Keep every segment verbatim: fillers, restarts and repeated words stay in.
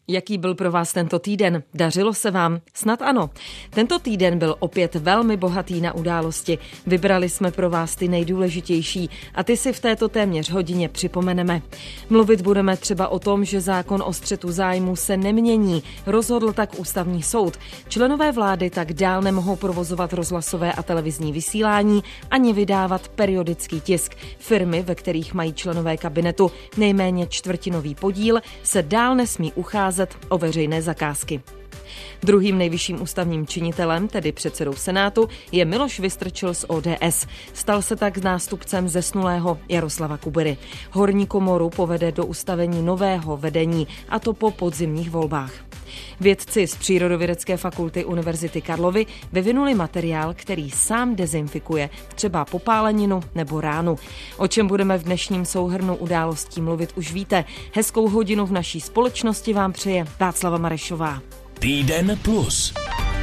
Jaký byl pro vás tento týden? Dařilo se vám? Snad ano. Tento týden byl opět velmi bohatý na události. Vybrali jsme pro vás ty nejdůležitější a ty si v této téměř hodině připomeneme. Mluvit budeme třeba o tom, že zákon o střetu zájmů se nemění. Rozhodl tak ústavní soud. Členové vlády tak dál nemohou provozovat rozhlasové a televizní vysílání ani vydávat periodický tisk. Firmy, ve kterých mají členové kabinetu nejméně čtvrtinový podíl, se dál nesmí ucházet o veřejné zakázky. Druhým nejvyšším ústavním činitelem, tedy předsedou Senátu, je Miloš Vystrčil z O D S. Stal se tak nástupcem zesnulého Jaroslava Kubery. Horní komoru povede do ustavení nového vedení, a to po podzimních volbách. Vědci z Přírodovědecké fakulty Univerzity Karlovy vyvinuli materiál, který sám dezinfikuje třeba popáleninu nebo ránu. O čem budeme v dnešním souhrnu událostí mluvit, už víte. Hezkou hodinu v naší společnosti vám přeje Václava Marešová. Týden plus.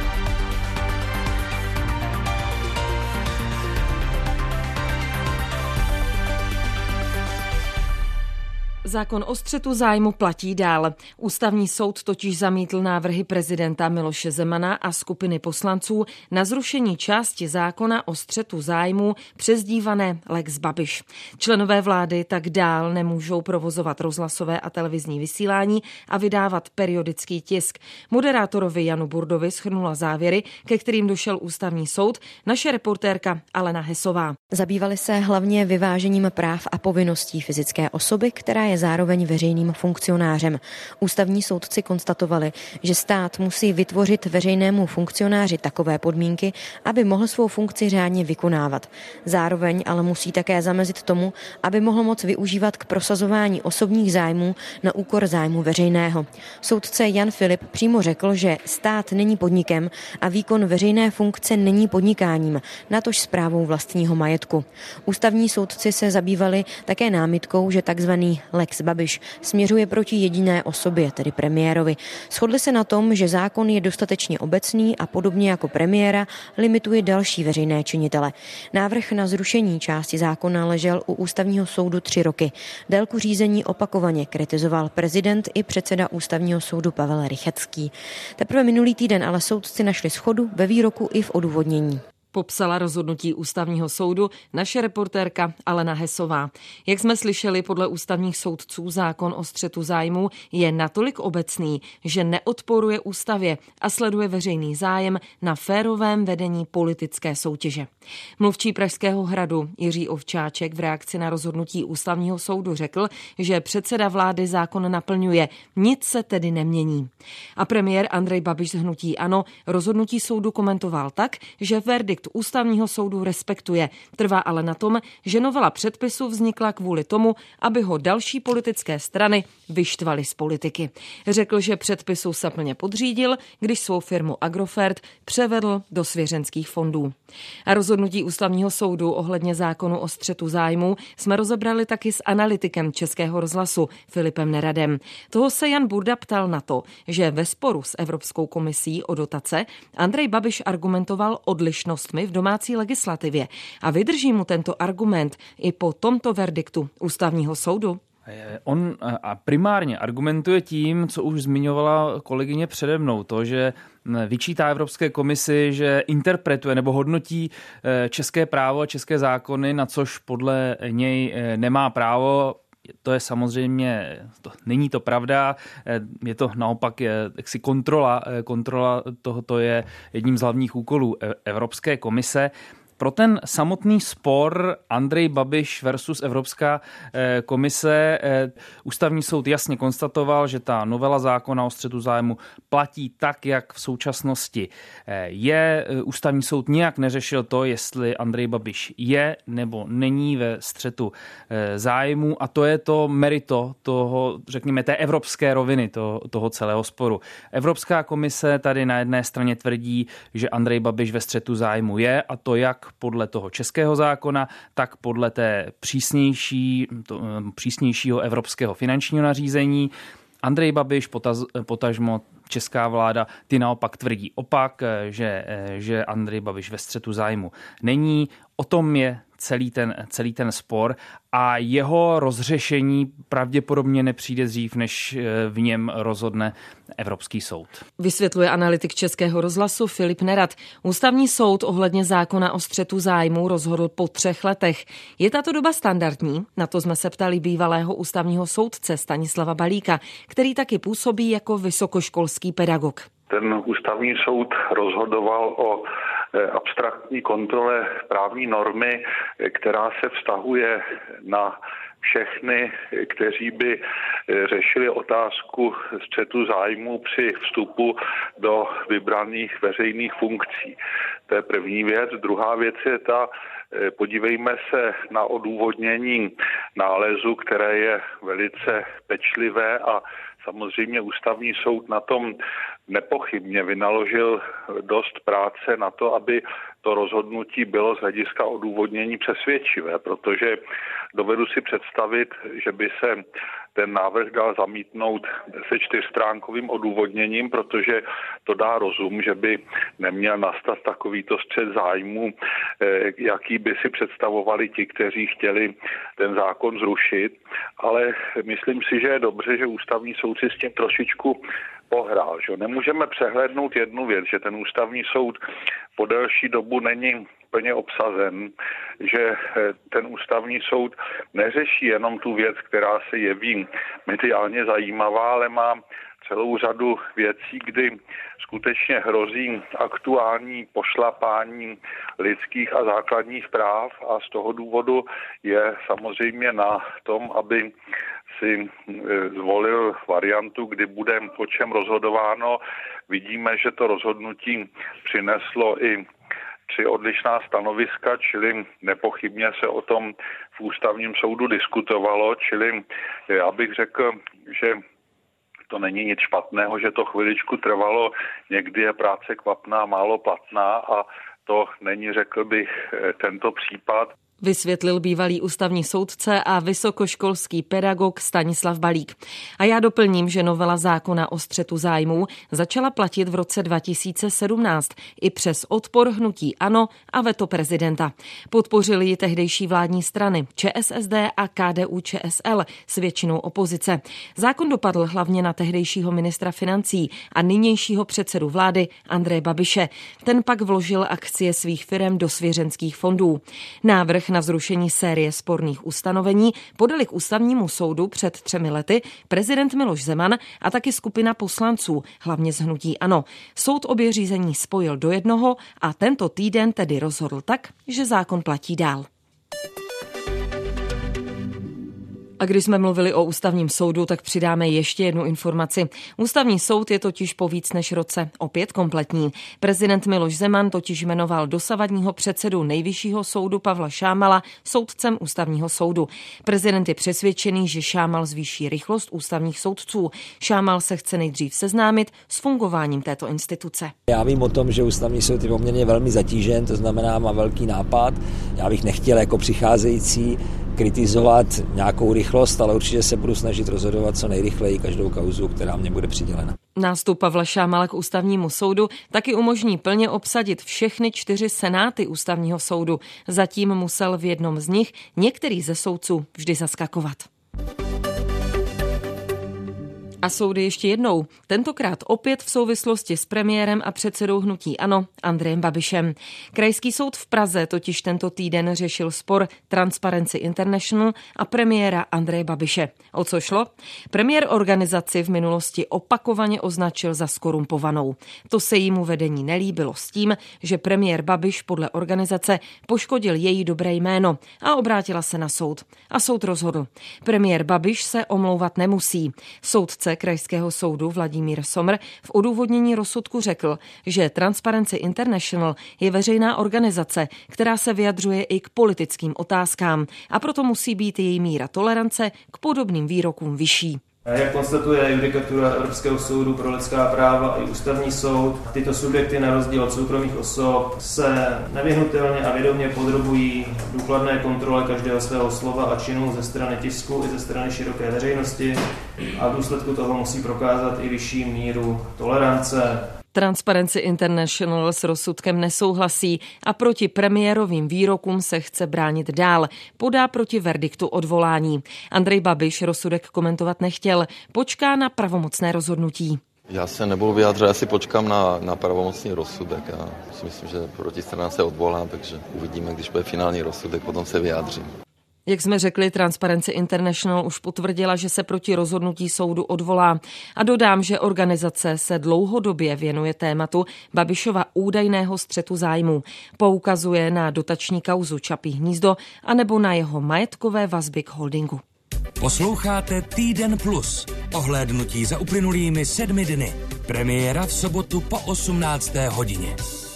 Zákon o střetu zájmu platí dál. Ústavní soud totiž zamítl návrhy prezidenta Miloše Zemana a skupiny poslanců na zrušení části zákona o střetu zájmu přezdívané Lex Babiš. Členové vlády tak dál nemůžou provozovat rozhlasové a televizní vysílání a vydávat periodický tisk. Moderátorovi Janu Burdovi shrnula závěry, ke kterým došel ústavní soud, naše reportérka Alena Hesová. Zabývali se hlavně vyvážením práv a povinností fyzické osoby, která je zároveň veřejným funkcionářem. Ústavní soudci konstatovali, že stát musí vytvořit veřejnému funkcionáři takové podmínky, aby mohl svou funkci řádně vykonávat. Zároveň ale musí také zamezit tomu, aby mohl moc využívat k prosazování osobních zájmů na úkor zájmu veřejného. Soudce Jan Filip přímo řekl, že stát není podnikem a výkon veřejné funkce není podnikáním, natož správou vlastního majetku. Ústavní soudci se zabývali také námitkou, že takzvaný Lex Babiš směřuje proti jediné osobě, tedy premiérovi. Shodli se na tom, že zákon je dostatečně obecný a podobně jako premiéra limituje další veřejné činitele. Návrh na zrušení části zákona ležel u ústavního soudu tři roky. Délku řízení opakovaně kritizoval prezident i předseda ústavního soudu Pavel Rychetský. Teprve minulý týden ale soudci našli shodu ve výroku i v odůvodnění. Popsala rozhodnutí ústavního soudu naše reportérka Alena Hesová. Jak jsme slyšeli, podle ústavních soudců zákon o střetu zájmů je natolik obecný, že neodporuje ústavě a sleduje veřejný zájem na férovém vedení politické soutěže. Mluvčí Pražského hradu Jiří Ovčáček v reakci na rozhodnutí ústavního soudu řekl, že předseda vlády zákon naplňuje, nic se tedy nemění. A premiér Andrej Babiš z hnutí ANO rozhodnutí soudu komentoval tak, že verdikt ústavního soudu respektuje. Trvá ale na tom, že novela předpisu vznikla kvůli tomu, aby ho další politické strany vyštvaly z politiky. Řekl, že předpisu se plně podřídil, když svou firmu Agrofert převedl do svěřenských fondů. A rozhodnutí ústavního soudu ohledně zákonu o střetu zájmů jsme rozebrali taky s analytikem Českého rozhlasu Filipem Neradem. Toho se Jan Burda ptal na to, že ve sporu s Evropskou komisí o dotace Andrej Babiš argumentoval odlišnostmi v domácí legislativě. A vydrží mu tento argument i po tomto verdiktu ústavního soudu? On primárně argumentuje tím, co už zmiňovala kolegyně přede mnou, to, že vyčítá Evropské komisi, že interpretuje nebo hodnotí české právo a české zákony, na což podle něj nemá právo. To je samozřejmě, to, není to pravda, je to naopak je, jaksi kontrola, kontrola tohoto je jedním z hlavních úkolů Evropské komise. Pro ten samotný spor Andrej Babiš versus Evropská komise ústavní soud jasně konstatoval, že ta novela zákona o střetu zájmu platí tak, jak v současnosti je. Ústavní soud nijak neřešil to, jestli Andrej Babiš je nebo není ve střetu zájmu, a to je to merito toho, řekněme, té evropské roviny toho, toho celého sporu. Evropská komise tady na jedné straně tvrdí, že Andrej Babiš ve střetu zájmu je, a to jak podle toho českého zákona, tak podle té přísnější, to, přísnějšího evropského finančního nařízení. Andrej Babiš, potaz, potažmo česká vláda, ty naopak tvrdí opak, že, že Andrej Babiš ve střetu zájmu není. O tom je celý ten, celý ten spor a jeho rozřešení pravděpodobně nepřijde dřív, než v něm rozhodne Evropský soud. Vysvětluje analytik Českého rozhlasu Filip Nerad. Ústavní soud ohledně zákona o střetu zájmů rozhodl po třech letech. Je tato doba standardní? Na to jsme se ptali bývalého ústavního soudce Stanislava Balíka, který taky působí jako vysokoškolský pedagog. Ten ústavní soud rozhodoval o abstraktní kontrole právní normy, která se vztahuje na všechny, kteří by řešili otázku střetu zájmu při vstupu do vybraných veřejných funkcí. To je první věc. Druhá věc je ta, podívejme se na odůvodnění nálezu, které je velice pečlivé a samozřejmě ústavní soud na tom nepochybně vynaložil dost práce na to, aby to rozhodnutí bylo z hlediska odůvodnění přesvědčivé, protože dovedu si představit, že by se ten návrh dal zamítnout se čtyřstránkovým odůvodněním, protože to dá rozum, že by neměl nastat takovýto střet zájmu, jaký by si představovali ti, kteří chtěli ten zákon zrušit. Ale myslím si, že je dobře, že ústavní soud si s tím trošičku pohrál. Že? Nemůžeme přehlédnout jednu věc, že ten ústavní soud po delší dobu není plně obsazen, že ten ústavní soud neřeší jenom tu věc, která se jeví mediálně zajímavá, ale má celou řadu věcí, kdy skutečně hrozí aktuální pošlapání lidských a základních práv a z toho důvodu je samozřejmě na tom, aby si zvolil variantu, kdy bude o čem rozhodováno. Vidíme, že to rozhodnutí přineslo i tři odlišná stanoviska, čili nepochybně se o tom v ústavním soudu diskutovalo, čili já bych řekl, že to není nic špatného, že to chviličku trvalo, někdy je práce kvapná, málo platná a to není, řekl bych, tento případ. Vysvětlil bývalý ústavní soudce a vysokoškolský pedagog Stanislav Balík. A já doplním, že novela zákona o střetu zájmů začala platit v roce dva tisíce sedmnáct i přes odpor hnutí ANO a veto prezidenta. Podpořili ji tehdejší vládní strany ČSSD a KDU-ČSL s většinou opozice. Zákon dopadl hlavně na tehdejšího ministra financí a nynějšího předsedu vlády Andreje Babiše. Ten pak vložil akcie svých firem do svěřenských fondů. Návrh na zrušení série sporných ustanovení podali k ústavnímu soudu před třemi lety prezident Miloš Zeman a taky skupina poslanců, hlavně z hnutí ANO. Soud obě řízení spojil do jednoho a tento týden tedy rozhodl tak, že zákon platí dál. A když jsme mluvili o ústavním soudu, tak přidáme ještě jednu informaci. Ústavní soud je totiž po víc než roce opět kompletní. Prezident Miloš Zeman totiž jmenoval dosavadního předsedu Nejvyššího soudu Pavla Šámala soudcem ústavního soudu. Prezident je přesvědčený, že Šámal zvýší rychlost ústavních soudců. Šámal se chce nejdřív seznámit s fungováním této instituce. Já vím o tom, že ústavní soud je poměrně velmi zatížen, to znamená má velký nápad. Já bych nechtěl jako přicházející kritizovat nějakou rychlost, ale určitě se budu snažit rozhodovat co nejrychleji každou kauzu, která mě bude přidělena. Nástup Pavla Šámala k ústavnímu soudu taky umožní plně obsadit všechny čtyři senáty ústavního soudu. Zatím musel v jednom z nich některý ze soudců vždy zaskakovat. A soudy ještě jednou, tentokrát opět v souvislosti s premiérem a předsedou hnutí ANO Andrejem Babišem. Krajský soud v Praze totiž tento týden řešil spor Transparency International a premiéra Andreje Babiše. O co šlo? Premiér organizaci v minulosti opakovaně označil za skorumpovanou. To se jímu vedení nelíbilo s tím, že premiér Babiš podle organizace poškodil její dobré jméno a obrátila se na soud. A soud rozhodl. Premiér Babiš se omlouvat nemusí. Soudce Krajského soudu Vladimír Somr v odůvodnění rozsudku řekl, že Transparency International je veřejná organizace, která se vyjadřuje i k politickým otázkám a proto musí být její míra tolerance k podobným výrokům vyšší. Jak konstatuje judikatura Evropského soudu pro lidská práva i ústavní soud, tyto subjekty na rozdíl od soukromých osob se nevyhnutelně a vědomě podrobují důkladné kontrole každého svého slova a činu ze strany tisku i ze strany široké veřejnosti a v důsledku toho musí prokázat i vyšší míru tolerance. Transparency International s rozsudkem nesouhlasí a proti premiérovým výrokům se chce bránit dál. Podá proti verdiktu odvolání. Andrej Babiš rozsudek komentovat nechtěl. Počká na pravomocné rozhodnutí. Já se nebudu vyjádřit, já si počkám na, na pravomocný rozsudek. Já si myslím, že protistrana se odvolá, takže uvidíme, když bude finální rozsudek, potom se vyjádřím. Jak jsme řekli, Transparency International už potvrdila, že se proti rozhodnutí soudu odvolá. A dodám, že organizace se dlouhodobě věnuje tématu Babišova údajného střetu zájmů. Poukazuje na dotační kauzu Čapí hnízdo anebo na jeho majetkové vazby k holdingu. Posloucháte Týden plus. Ohlédnutí za uplynulými sedmi dny. Premiéra v sobotu po osmnácté hodině.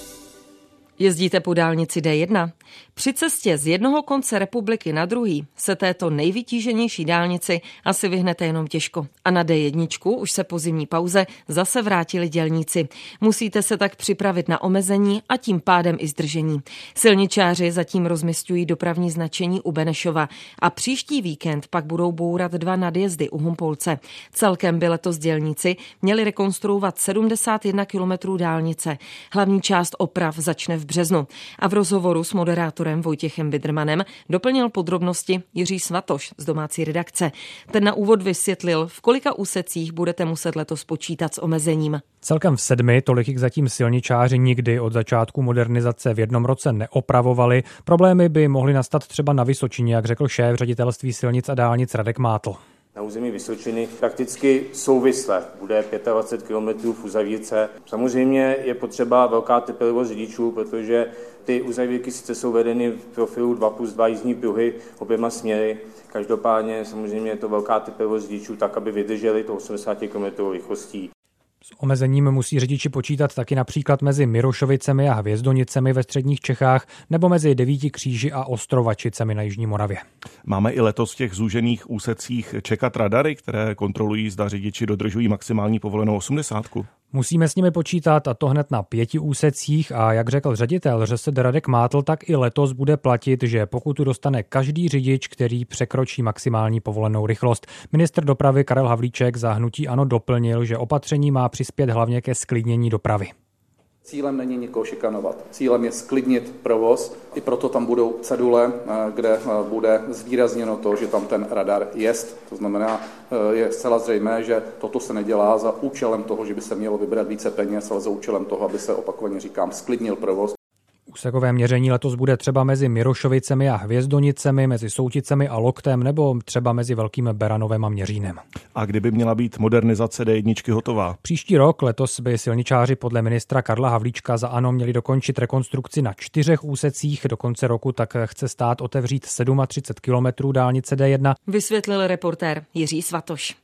Jezdíte po dálnici D jedna? Při cestě z jednoho konce republiky na druhý se této nejvytíženější dálnici asi vyhnete jenom těžko. A na D jedna už se po zimní pauze zase vrátili dělníci. Musíte se tak připravit na omezení a tím pádem i zdržení. Silničáři zatím rozmisťují dopravní značení u Benešova a příští víkend pak budou bourat dva nadjezdy u Humpolce. Celkem by letos dělníci měli rekonstruovat sedmdesát jedna kilometrů dálnice. Hlavní část oprav začne v březnu. A v rozhovoru s moderátorem Vojtěchem Bidrmanem doplnil podrobnosti Jiří Svatoš z domácí redakce. Ten na úvod vysvětlil, v kolika úsecích budete muset letos počítat s omezením. Celkem v sedmi, tolik jich zatím silničáři nikdy od začátku modernizace v jednom roce neopravovali. Problémy by mohly nastat třeba na Vysočině, jak řekl šéf ředitelství silnic a dálnic Radek Mátl. Na území Vysočiny prakticky souvisle bude dvacet pět kilometrů v uzavírce. Samozřejmě je potřeba velká trpělivost řidičů, protože ty uzavírky sice jsou vedeny v profilu dva plus dva jízdní pruhy oběma směry. Každopádně samozřejmě je to velká trpělivost řidičů tak, aby vydrželi to osmdesát kilometrů rychlostí. S omezením musí řidiči počítat taky například mezi Mirošovicemi a Hvězdonicemi ve středních Čechách nebo mezi Devíti Kříži a Ostrovačicemi na jižní Moravě. Máme i letos v těch zúžených úsecích čekat radary, které kontrolují, zda řidiči dodržují maximální povolenou osmdesátku. Musíme s nimi počítat a to hned na pěti úsecích a jak řekl ředitel ŘSD Radek Mátl, tak i letos bude platit, že pokutu dostane každý řidič, který překročí maximální povolenou rychlost. Ministr dopravy Karel Havlíček za hnutí ANO doplnil, že opatření má přispět hlavně ke zklidnění dopravy. Cílem není nikoho šikanovat. Cílem je sklidnit provoz. I proto tam budou cedule, kde bude zvýrazněno to, že tam ten radar jest. To znamená, je zcela zřejmé, že toto se nedělá za účelem toho, že by se mělo vybrat více peněz, ale za účelem toho, aby se, opakovaně říkám, sklidnil provoz. Úsekové měření letos bude třeba mezi Mirošovicemi a Hvězdonicemi, mezi Souticemi a Loktem nebo třeba mezi Velkým Beranovem a Měřínem. A kdyby měla být modernizace D jedna hotová? Příští rok letos by silničáři podle ministra Karla Havlíčka za ANO měli dokončit rekonstrukci na čtyřech úsecích. Do konce roku tak chce stát otevřít třicet sedm kilometrů dálnice D jedna. Vysvětlil reportér Jiří Svatoš.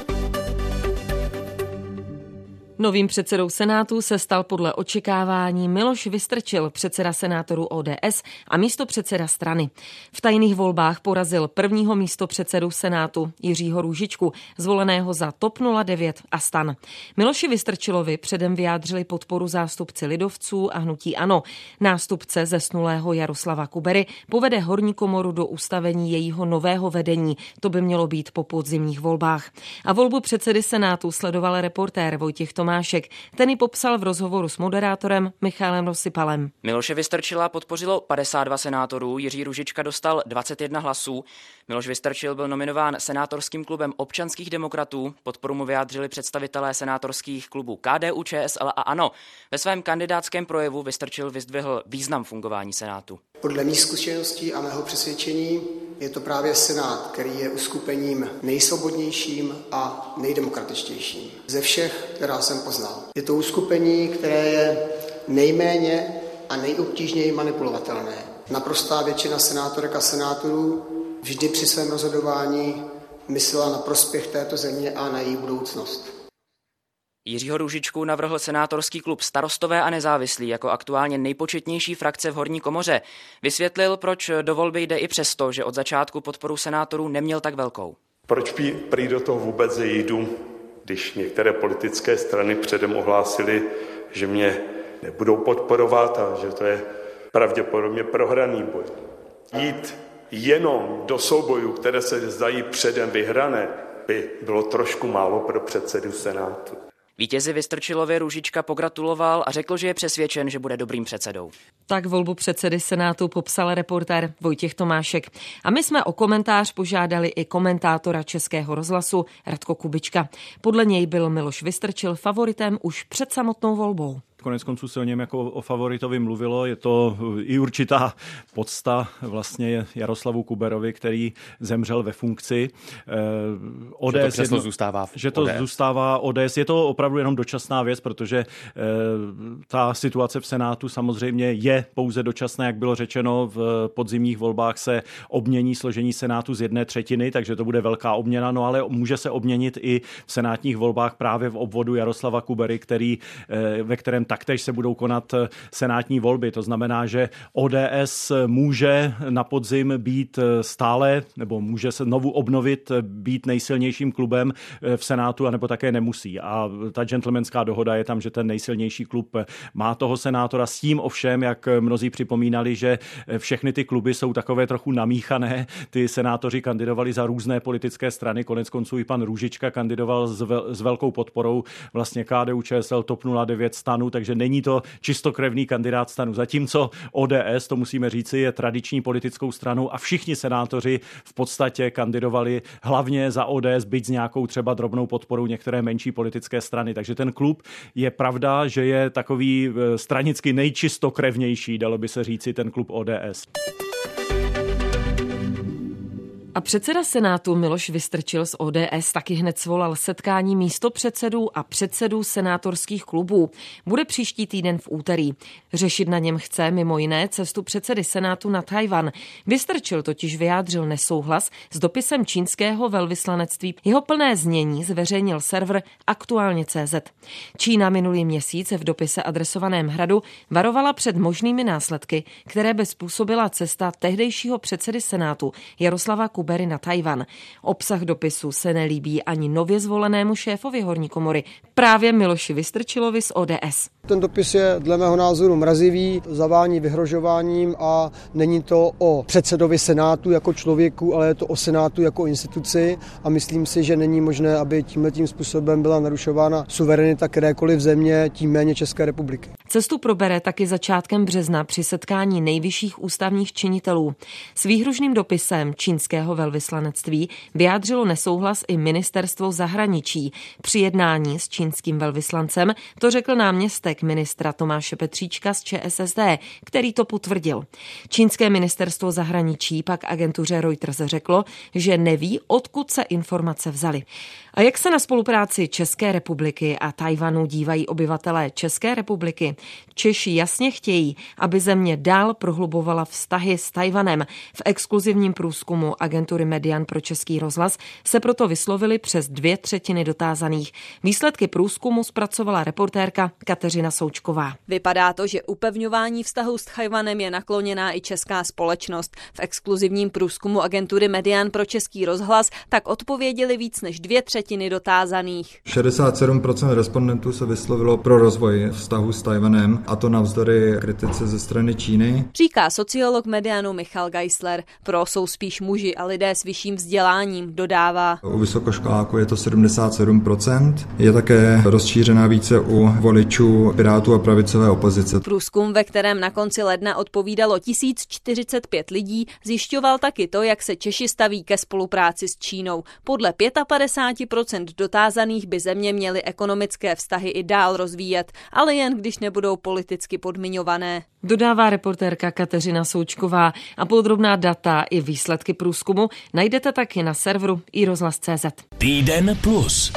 Novým předsedou Senátu se stal podle očekávání Miloš Vystrčil, předseda senátorů O D S a místopředseda strany. V tajných volbách porazil prvního místopředsedu Senátu Jiřího Růžičku, zvoleného za TOP nula devět a STAN. Miloši Vystrčilovi předem vyjádřili podporu zástupci lidovců a hnutí ANO. Nástupce zesnulého Jaroslava Kubery povede horní komoru do ustavení jejího nového vedení. To by mělo být po podzimních volbách. A volbu předsedy Senátu sledoval reportér Vojtěch Tomášek. Ten ji popsal v rozhovoru s moderátorem Michalem Rosypalem. Miloše Vystrčila podpořilo padesát dva senátorů, Jiří Růžička dostal dvacet jedna hlasů. Miloš Vystrčil byl nominován senátorským klubem občanských demokratů, podporu mu vyjádřili představitelé senátorských klubů K D U Č S L a ANO. Ve svém kandidátském projevu Vystrčil vyzdvihl význam fungování Senátu. Podle mých zkušeností a mého přesvědčení je to právě Senát, který je uskupením nejsvobodnějším a nejdemokratičtějším ze všech, která jsem poznal. Je to uskupení, které je nejméně a nejobtížněji manipulovatelné. Naprostá většina senátorek a senátorů vždy při svém rozhodování myslela na prospěch této země a na její budoucnost. Jiřího Růžičku navrhl senátorský klub Starostové a nezávislí jako aktuálně nejpočetnější frakce v horní komoře. Vysvětlil, proč do volby jde i přesto, že od začátku podporu senátorů neměl tak velkou. Proč prý do toho vůbec jdu, když některé politické strany předem ohlásily, že mě nebudou podporovat a že to je pravděpodobně prohraný boj. Jít jenom do soubojů, které se zdají předem vyhrané, by bylo trošku málo pro předsedu Senátu. Vítězi Vystrčilovi Růžička pogratuloval a řekl, že je přesvědčen, že bude dobrým předsedou. Tak volbu předsedy Senátu popsal reportér Vojtěch Tomášek. A my jsme o komentář požádali i komentátora Českého rozhlasu Radko Kubička. Podle něj byl Miloš Vystrčil favoritem už před samotnou volbou. Konec konců se o něm jako o favoritovi mluvilo, je to i určitá podsta vlastně Jaroslavu Kuberovi, který zemřel ve funkci. O D S že to jedno, zůstává v Že to O D S. zůstává O D S. Je to opravdu jenom dočasná věc, protože ta situace v Senátu samozřejmě je pouze dočasná, jak bylo řečeno, v podzimních volbách se obmění složení Senátu z jedné třetiny, takže to bude velká obměna, no ale může se obměnit i v senátních volbách právě v obvodu Jaroslava Kubery, který, ve kterém taktéž se budou konat senátní volby. To znamená, že O D S může na podzim být stále, nebo může se znovu obnovit, být nejsilnějším klubem v Senátu, anebo také nemusí. A ta gentlemanská dohoda je tam, že ten nejsilnější klub má toho senátora. S tím ovšem, jak mnozí připomínali, že všechny ty kluby jsou takové trochu namíchané. Ty senátoři kandidovali za různé politické strany. Konec konců i pan Růžička kandidoval s, vel, s velkou podporou vlastně K D U Č S L, TOP nula devět, STANu, takže není to čistokrevný kandidát STANu. Zatímco O D S, to musíme říci, je tradiční politickou stranou a všichni senátoři v podstatě kandidovali hlavně za O D S, byť s nějakou třeba drobnou podporou některé menší politické strany. Takže ten klub je pravda, že je takový stranicky nejčistokrevnější, dalo by se říci, ten klub O D S. A předseda Senátu Miloš Vystrčil z O D S taky hned svolal setkání místopředsedů a předsedů senátorských klubů. Bude příští týden v úterý. Řešit na něm chce mimo jiné cestu předsedy Senátu na Tchaj-wan. Vystrčil totiž vyjádřil nesouhlas s dopisem čínského velvyslanectví. Jeho plné znění zveřejnil server Aktuálně tečka cé zet. Čína minulý měsíc v dopise adresovaném Hradu varovala před možnými následky, které by způsobila cesta tehdejšího předsedy Senátu Jaroslava Kubery na Tchaj-wan. Obsah dopisu se nelíbí ani nově zvolenému šéfovi horní komory, právě Miloši Vystrčilovi z O D S. Ten dopis je dle mého názoru mrazivý, zavání vyhrožováním a není to o předsedovi Senátu jako člověku, ale je to o Senátu jako instituci a myslím si, že není možné, aby tímhletím způsobem byla narušována suverenita kterékoliv země, tím méně České republiky. Cestu probere taky začátkem března při setkání nejvyšších ústavních činitelů. S výhružným dopisem čínského velvyslanectví vyjádřilo nesouhlas i ministerstvo zahraničí. Při jednání s čínským velvyslancem to řekl náměstek ministra Tomáše Petříčka z Č S S D, který to potvrdil. Čínské ministerstvo zahraničí pak agentuře Reuters řeklo, že neví, odkud se informace vzaly. A jak se na spolupráci České republiky a Tchaj-wanu dívají obyvatelé České republiky? Češi jasně chtějí, aby země dál prohlubovala vztahy s Tchaj-wanem. V exkluzivním průzkumu agentury Median pro Český rozhlas se proto vyslovili přes dvě třetiny dotázaných. Výsledky průzkumu zpracovala reportérka Kateřina Součková. Vypadá to, že upevňování vztahu s Tchaj-wanem je nakloněná i česká společnost. V exkluzivním průzkumu agentury Median pro Český rozhlas tak odpověděli víc než dvě třetiny dotázaných. šedesát sedm procent respondentů se vyslovilo pro rozvoj vztahu s Tchaj-wanem, a to navzdory kritice ze strany Číny. Říká sociolog Medianu Michal Geisler. Pro jsou spíš muži a lidé s vyšším vzděláním, dodává. U vysokoškoláků je to sedmdesát sedm procent. Je také rozšířená více u voličů Pirátů a pravicové opozice. Průzkum, ve kterém na konci ledna odpovídalo tisíc čtyřicet pět lidí, zjišťoval taky to, jak se Češi staví ke spolupráci s Čínou. Podle padesát pět procent dotázaných by země měly ekonomické vztahy i dál rozvíjet, ale jen když nebudou politicky podmiňované. Dodává reportérka Kateřina Součková a podrobná data i výsledky průzkumu najdete taky na serveru i rozhlas tečka cé zet. Týden plus.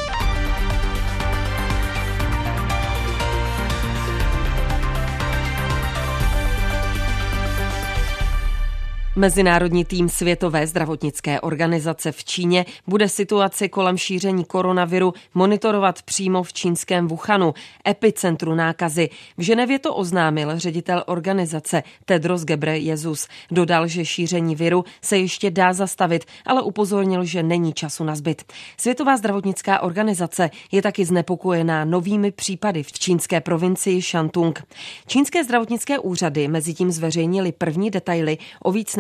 Mezinárodní tým Světové zdravotnické organizace v Číně bude situaci kolem šíření koronaviru monitorovat přímo v čínském Wuhanu, epicentru nákazy. V Ženevě to oznámil ředitel organizace Tedros Ghebreyesus. Dodal, že šíření viru se ještě dá zastavit, ale upozornil, že není času na zbyt. Světová zdravotnická organizace je taky znepokojená novými případy v čínské provincii Shantung. Čínské zdravotnické úřady mezitím zveřejnili první detaily o víc než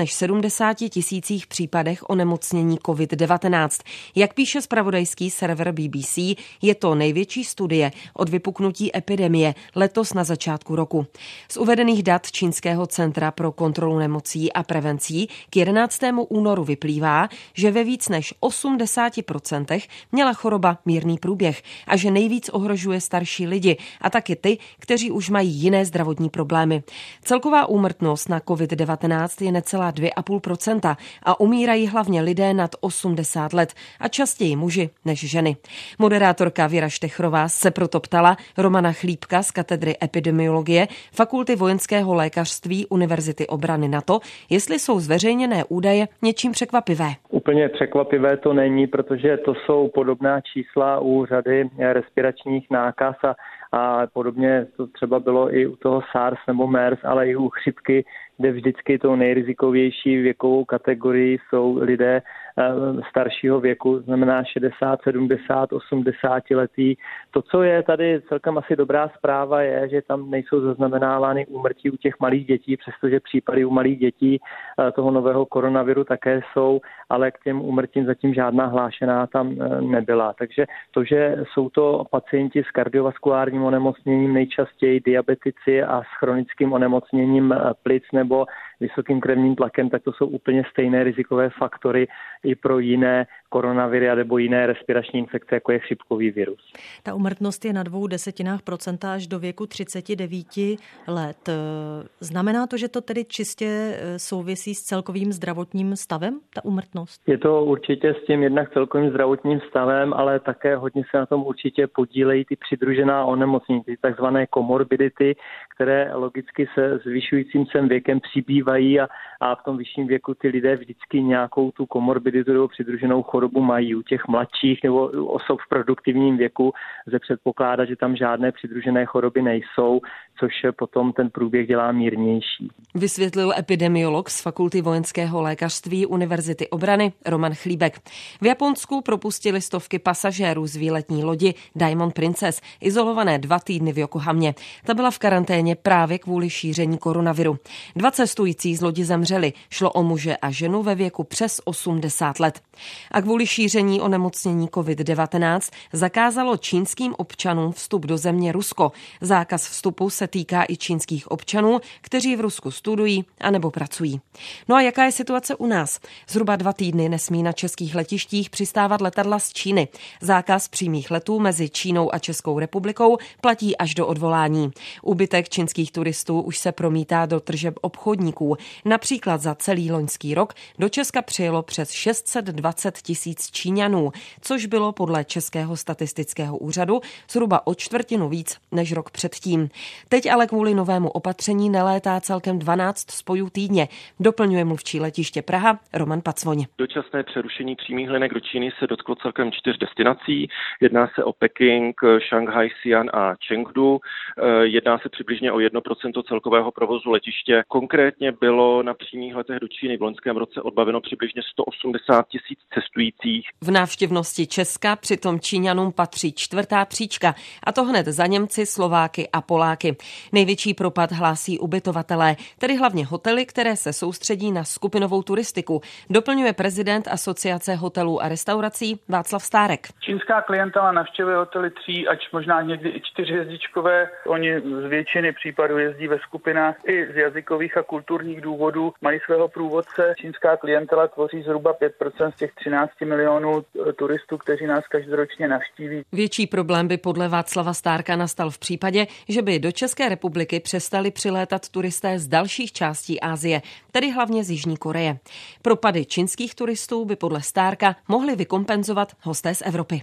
než sedmdesáti tisících případech onemocnění covid devatenáct. Jak píše zpravodajský server B B C, je to největší studie od vypuknutí epidemie letos na začátku roku. Z uvedených dat Čínského centra pro kontrolu nemocí a prevencí k jedenáctému únoru vyplývá, že ve víc než osmdesáti procentech měla choroba mírný průběh a že nejvíc ohrožuje starší lidi a taky ty, kteří už mají jiné zdravotní problémy. Celková úmrtnost na covid devatenáct je necelá dvě a půl procenta a umírají hlavně lidé nad osmdesát let a častěji muži než ženy. Moderátorka Věra Štechrová se proto ptala Romana Chlíbka z katedry epidemiologie Fakulty vojenského lékařství Univerzity obrany NATO, jestli jsou zveřejněné údaje něčím překvapivé. Úplně překvapivé to není, protože to jsou podobná čísla u řady respiračních nákaz a, a podobně to třeba bylo i u toho SARS nebo MERS, ale i u chřipky, kde vždycky tou nejrizikovější věkovou kategorii jsou lidé staršího věku, znamená šedesát, sedmdesát, osmdesát letý. To, co je tady celkem asi dobrá zpráva, je, že tam nejsou zaznamenávány úmrtí u těch malých dětí, přestože případy u malých dětí toho nového koronaviru také jsou, ale k těm úmrtím zatím žádná hlášená tam nebyla. Takže to, že jsou to pacienti s kardiovaskulárním onemocněním, nejčastěji diabetici a s chronickým onemocněním plic nebo vysokým krevním tlakem, tak to jsou úplně stejné rizikové faktory i pro jiné koronaviry nebo jiné respirační infekce, jako je chřipkový virus. Ta úmrtnost je na dvou desetinách procenta až do věku třicet devět let. Znamená to, že to tedy čistě souvisí s celkovým zdravotním stavem, ta úmrtnost? Je to určitě s tím jednak celkovým zdravotním stavem, ale také hodně se na tom určitě podílejí ty přidružená onemocnění, ty takzvané komorbidity, které logicky se zvyšujícím se věkem přibývají a, a v tom vyšším věku ty lidé vždycky nějakou tu komorbiditu nebo přidruženou chorobu mají. U těch mladších nebo osob v produktivním věku lze předpokládat, že tam žádné přidružené choroby nejsou, což potom ten průběh dělá mírnější. Vysvětlil epidemiolog z Fakulty vojenského lékařství Univerzity obrany Roman Chlíbek. V Japonsku propustili stovky pasažérů z výletní lodi Diamond Princess, izolované dva týdny v Yokohamě. Ta byla v karanténě právě kvůli šíření koronaviru. Dva cestující z lodi zemřeli, šlo o muže a ženu ve věku přes osmdesát let. A kvůli šíření onemocnění covid devatenáct zakázalo čínským občanům vstup do země Rusko. Zákaz vstupu se týká i čínských občanů, kteří v Rusku studují anebo pracují. No a jaká je situace u nás? Zhruba dva týdny nesmí na českých letištích přistávat letadla z Číny. Zákaz přímých letů mezi Čínou a Českou republikou platí až do odvolání. Úbytek čínských turistů už se promítá do tržeb obchodníků. Například za celý loňský rok do Česka přijelo přes šest set dvacet tisíc Číňanů, což bylo podle Českého statistického úřadu zhruba o čtvrtinu víc než rok předtím. Teď ale kvůli novému opatření nelétá celkem dvanáct spojů týdně, doplňuje mluvčí letiště Praha Roman Pacvoň. Dočasné přerušení přímých linek do Číny se dotklo celkem čtyř destinací. Jedná se o Peking, Šanghaj, Xi'an a Chengdu. Jedná se přibližně o jedno procento celkového provozu letiště. Konkrétně bylo na přímých letech do Číny v loňském roce odbaveno přibližně sto osmdesát tisíc cestujících. V návštěvnosti Česka přitom Číňanům patří čtvrtá příčka, a to hned za Němci, Slováky a Poláky. Největší propad hlásí ubytovatelé, tedy hlavně hotely, které se soustředí na skupinovou turistiku, doplňuje prezident Asociace hotelů a restaurací Václav Stárek. Čínská klientela navštěvuje hotely tří, až možná někdy i čtyřhvězdičkové. Oni z většiny případů jezdí ve skupinách i z jazykových a kulturních důvodů. Mají svého průvodce. Čínská klientela tvoří zhruba pět procent z těch třinácti milionů turistů, kteří nás každoročně navštíví. Větší problém by podle Václava Stárka nastal v případě, že by do České republiky přestali přilétat turisté z dalších částí Asie, tedy hlavně z Jižní Koreje. Propady čínských turistů by podle Stárka mohli vykompenzovat hosté z Evropy.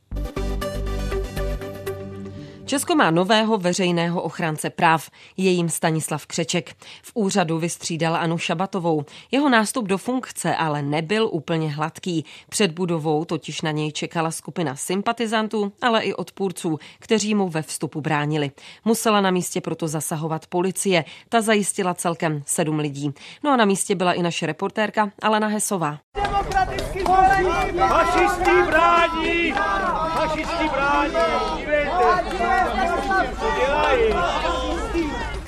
Česko má nového veřejného ochránce práv, je jím Stanislav Křeček. V úřadu vystřídal Anu Šabatovou. Jeho nástup do funkce ale nebyl úplně hladký. Před budovou totiž na něj čekala skupina sympatizantů, ale i odpůrců, kteří mu ve vstupu bránili. Musela na místě proto zasahovat policie. Ta zajistila celkem sedm lidí. No a na místě byla i naše reportérka Alena Hesová. Demokraticky zvolení! Fašisti brání! Fašisti brání! Dívejte! Co dělají?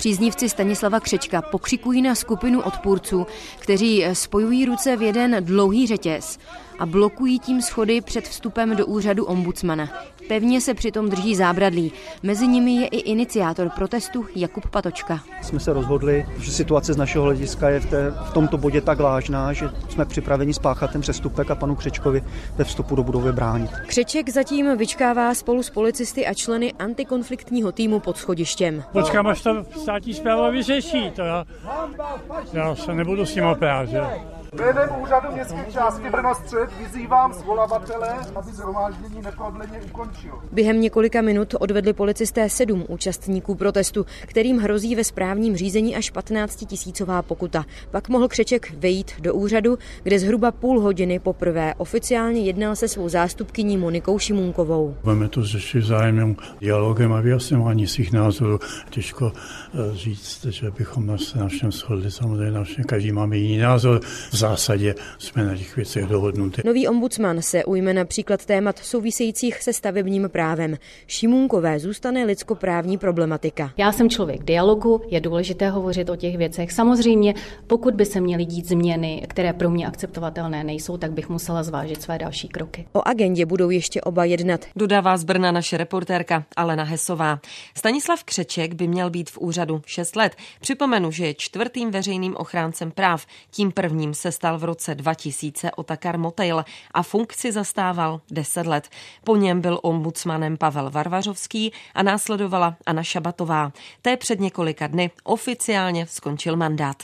Příznivci Stanislava Křečka pokřikují na skupinu odpůrců, kteří spojují ruce v jeden dlouhý řetěz a blokují tím schody před vstupem do úřadu ombudsmana. Pevně se přitom drží zábradlí. Mezi nimi je i iniciátor protestu Jakub Patočka. Jsme se rozhodli, že situace z našeho hlediska je v, té, v tomto bodě tak vážná, že jsme připraveni spáchat ten přestupek a panu Křečkovi ve vstupu do budovy bránit. Křeček zatím vyčkává spolu s policisty a členy antikonfliktního týmu pod schodištěm. Počkám, až to státní správa vyřeší. To já, já se nebudu s ním oprát, že? Jménem úřadu městské části Brno-Střed vyzývám svolavatele, aby shromáždění neprodleně ukončil. Během několika minut odvedli policisté sedm účastníků protestu, kterým hrozí ve správním řízení až patnáctitisícová pokuta. Pak mohl Křeček vejít do úřadu, kde zhruba půl hodiny poprvé oficiálně jednal se svou zástupkyní Monikou Šimůnkovou. Budeme to řešit vzájemným dialogem a vyjasňování svých názorů. Těžko říct, že bychom se na všem shodli. Samozřejmě na všem, každý máme jiný názor. V zásadě jsme na těch věcech dohodnuti. Nový ombudsman se ujme například témat souvisejících se stavebním právem. Šimůnkové zůstane lidskoprávní problematika. Já jsem člověk dialogu, je důležité hovořit o těch věcech. Samozřejmě, pokud by se měly dít změny, které pro mě akceptovatelné nejsou, tak bych musela zvážit své další kroky. O agendě budou ještě oba jednat. Dodává z Brna naše reportérka Alena Hesová. Stanislav Křeček by měl být v úřadu šest let. Připomenu, že je čtvrtým veřejným ochráncem práv. Tím prvním se stal v roce dva tisíce Otakar Motejl a funkci zastával deset let. Po něm byl ombudsmanem Pavel Varvařovský a následovala Anna Šabatová. Té před několika dny oficiálně skončil mandát.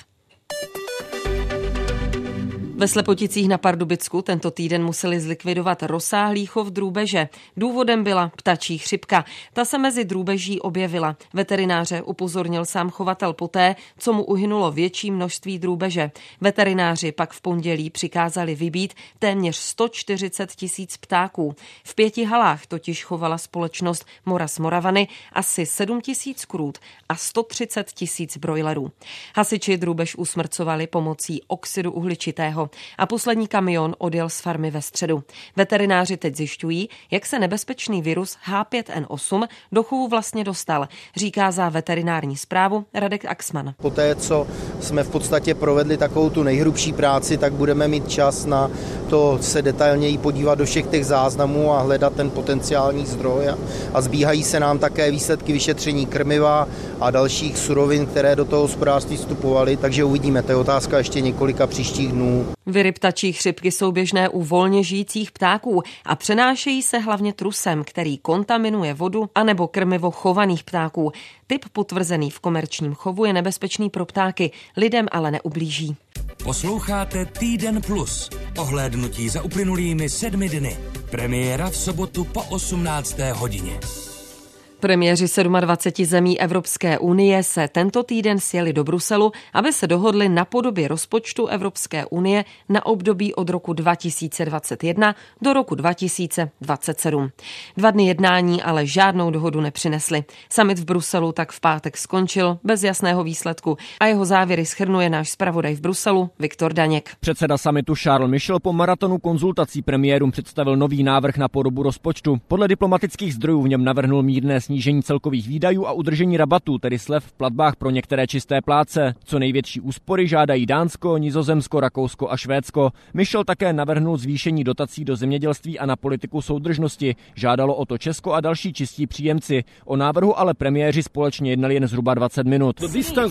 Ve Slepoticích na Pardubicku tento týden museli zlikvidovat rozsáhlý chov drůbeže. Důvodem byla ptačí chřipka. Ta se mezi drůbeží objevila. Veterináře upozornil sám chovatel poté, co mu uhynulo větší množství drůbeže. Veterináři pak v pondělí přikázali vybít téměř sto čtyřicet tisíc ptáků. V pěti halách totiž chovala společnost Moraz Moravany asi sedm tisíc krůt a sto třicet tisíc brojlerů. Hasiči drůbež usmrcovali pomocí oxidu uhličitého. A poslední kamion odjel z farmy ve středu. Veterináři teď zjišťují, jak se nebezpečný virus H pět N osm do chovu vlastně dostal, říká za veterinární správu Radek Axman. Poté, co jsme v podstatě provedli takovou tu nejhrubší práci, tak budeme mít čas na to se detailněji podívat do všech těch záznamů a hledat ten potenciální zdroj. A zbíhají se nám také výsledky vyšetření krmiva a dalších surovin, které do toho hospodářství vstupovaly, takže uvidíme. To je otázka ještě několika příštích dnů. Viry ptačí chřipky jsou běžné u volně žijících ptáků a přenášejí se hlavně trusem, který kontaminuje vodu anebo krmivo chovaných ptáků. Typ potvrzený v komerčním chovu je nebezpečný pro ptáky, lidem ale neublíží. Posloucháte Týden plus. Ohlédnutí za uplynulými sedmi dny. Premiéra v sobotu po osmnácté hodině. Premiéři dvaceti sedmi zemí Evropské unie se tento týden sjeli do Bruselu, aby se dohodli na podobě rozpočtu Evropské unie na období od roku dva tisíce dvacet jedna do roku dva tisíce dvacet sedm. Dva dny jednání ale žádnou dohodu nepřinesly. Summit v Bruselu tak v pátek skončil bez jasného výsledku a jeho závěry shrnuje náš zpravodaj v Bruselu Viktor Daněk. Předseda summitu Charles Michel po maratonu konzultací premiérům představil nový návrh na podobu rozpočtu. Podle diplomatických zdrojů v něm navrhnul mírné snížení celkových výdajů a udržení rabatů, tedy slev v platbách pro některé čisté plátce. Co největší úspory žádají Dánsko, Nizozemsko, Rakousko a Švédsko. Michel také navrhnul zvýšení dotací do zemědělství a na politiku soudržnosti. Žádalo o to Česko a další čistí příjemci. O návrhu ale premiéři společně jednali jen zhruba dvacet minut.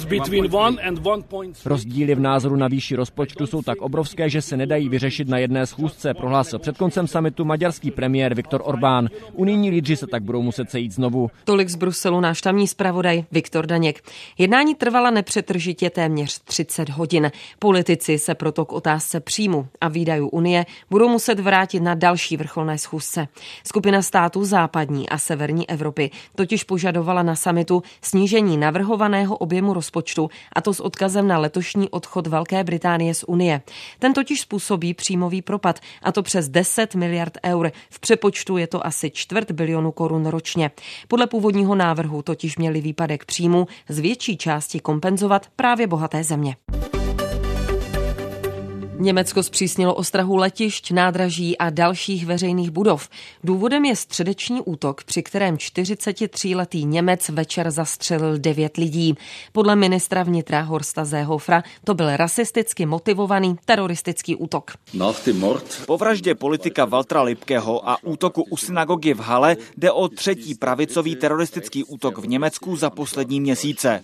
Rozdíly v názoru na výši rozpočtu jsou tak obrovské, že se nedají vyřešit na jedné schůzce, prohlásil před koncem summitu maďarský premiér Viktor Orbán. Unijní lídři se tak budou muset sejít znovu. Tolik z Bruselu náš tamní zpravodaj Viktor Daněk. Jednání trvala nepřetržitě téměř třicet hodin. Politici se proto k otázce příjmu a výdajů Unie budou muset vrátit na další vrcholné schůzce. Skupina států západní a severní Evropy totiž požadovala na summitu snížení navrhovaného objemu rozpočtu, a to s odkazem na letošní odchod Velké Británie z Unie. Ten totiž způsobí příjmový propad, a to přes deset miliard eur. V přepočtu je to asi čtvrt bilionu korun ročně. Podle původního návrhu totiž měli výpadek příjmu z větší části kompenzovat právě bohaté země. Německo zpřísnilo ostrahu letišť, nádraží a dalších veřejných budov. Důvodem je středeční útok, při kterém čtyřicetitříletý Němec večer zastřelil devět lidí. Podle ministra vnitra Horsta Seehofera to byl rasisticky motivovaný teroristický útok. Po vraždě politika Waltera Lipkeho a útoku u synagogy v Halle jde o třetí pravicový teroristický útok v Německu za poslední měsíce.